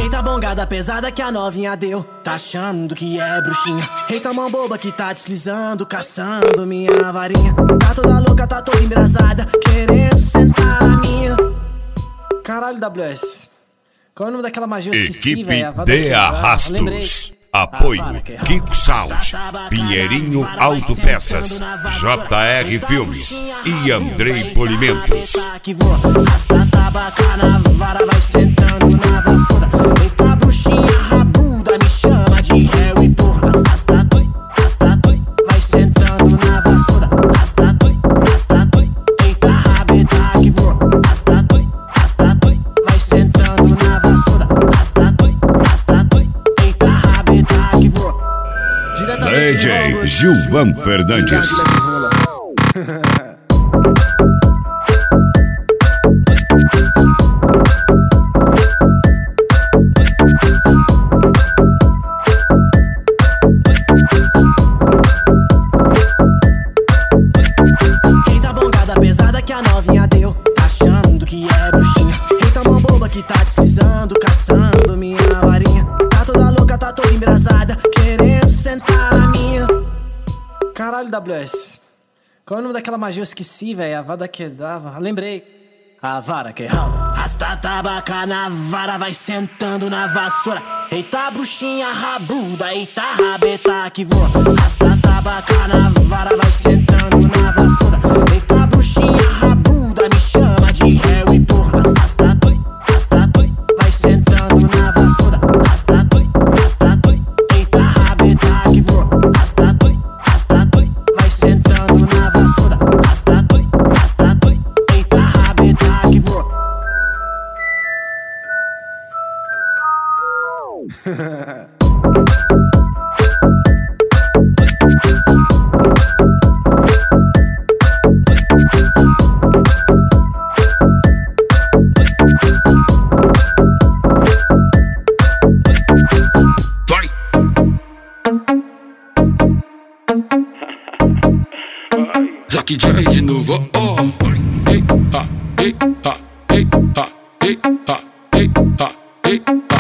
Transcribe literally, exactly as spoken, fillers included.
Eita bongada pesada que a novinha deu, tá achando que é bruxinha. Eita mão boba que tá deslizando, caçando minha varinha. Tá toda louca, tá toda embrasada, querendo sentar na minha. Caralho, W S, qual é o nome daquela magia? Equipe de Arrastos. Apoio Kiko Sound, Pinheirinho Autopeças, J R Filmes e Andrei Polimentos. Rasta tabaca na vara, vai sentando na vassoura. Eita bruxinha rabuda, me chama de réu e porra. Rasta toi, rasta toi, vai sentando na vassoura. Rasta toi, rasta toi, eita rabeta que voa. Rasta toi, rasta toi, vai sentando na vassoura. Rasta toi, rasta toi, eita rabeta que voa. D J Gilvan Fernandes. Eita bongada pesada que a novinha deu, tá achando que é bruxinha. Eita mão boba que tá deslizando, caçando minha varinha. Tá toda louca, tá toda embrasada, querendo sentar na minha. Caralho, W S, qual é o nome daquela magia? Eu esqueci, velho. A vara que dava. Lembrei. A vara que rala. Rasta tabaca na vara, vai sentando na vassoura. Eita bruxinha rabuda, eita rabeta que voa. Rasta tabaca na vara, vai sentando na vassoura. Eita bruxinha rabuda, me chama de réu e porra. Rasta toi, rasta toi, vai sentando na vassoura. Rasta toi, rasta toi, eita rabeta que voa. Rasta toi, rasta toi, vai sentando na vassoura. Rasta toi, rasta toi, eita rabeta que voa. Vai! Jack J de novo, oh. Ei, ha, ei, ha, ei, ha, ei, ha, ei, ha, ei.